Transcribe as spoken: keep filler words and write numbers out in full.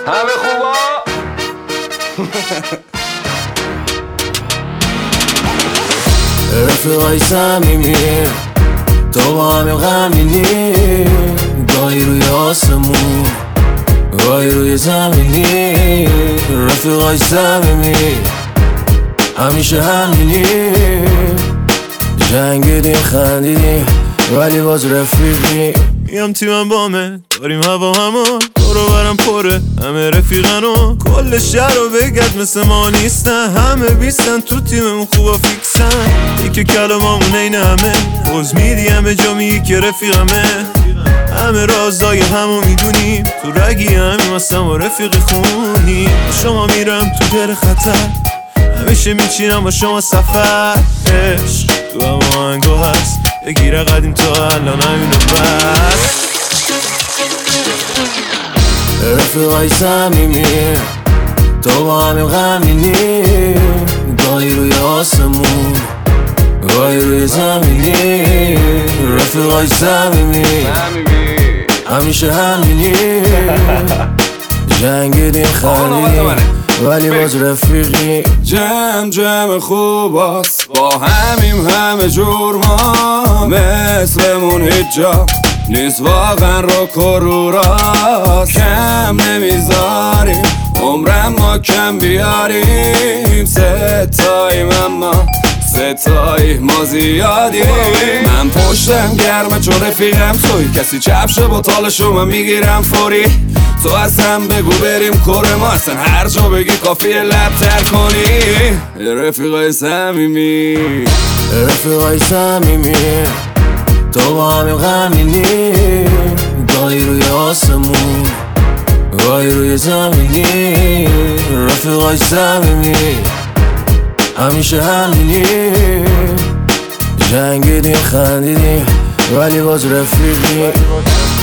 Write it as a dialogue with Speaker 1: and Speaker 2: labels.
Speaker 1: همه خوبا
Speaker 2: رفیقای صمیمی تو با همین غمینی، گاهی روی آسمون گاهی روی زمینی. رفیقای صمیمی همیشه همینی، جنگیدیم خندیدیم ولی باز رفیقی.
Speaker 3: میام تیمم بامه داریم هوا همون دورو برم پره همه رفیقنو کل شهر رو بگرد مثل ما نیستن، همه بیستن تو تیممون خوبا فیکسن. یکی کلمامون این همه خوز میدی همه جا میگی که رفیقمه، همه رازای همو میدونیم تو رگی همیم هستم و رفیقی خونی. شما میرم تو در خطر همیشه میچینم با شما سفر، عشق تو هم آهنگو هست بگیره قدیم تا الان همینو بس.
Speaker 2: رفیقای صمیمی تو با همین غمینی، گاهی روی آسمون گاهی روی زمینی. رفیقای صمیمی همیشه همینی، جنگیدیم خندیدیم ولی باز رفیقی.
Speaker 4: جمع جمع خوباست با همیم همه جور ما، مثلمون هیچ جا نیست واقعا رو کروراست. کم نمیذاریم عمرم ما کم بیاریم، ستاییم اما ستایی ما زیادیم. من پشتم گرمه چون رفیقم توی، کسی چپشه با تالشو من میگیرم فوری. تو اصلا بگو بریم کره ما، اصلا هر جا بگی کافیه لب تر کنی. رفیقای صمیمی
Speaker 2: رفیقای صمیمی تو با همین غمینی، گاهی روی آسمون گاهی روی زمینی. رفیقای صمیمی همیشه همینی، جنگیدیم خندیدیم ولی باز رفیقی.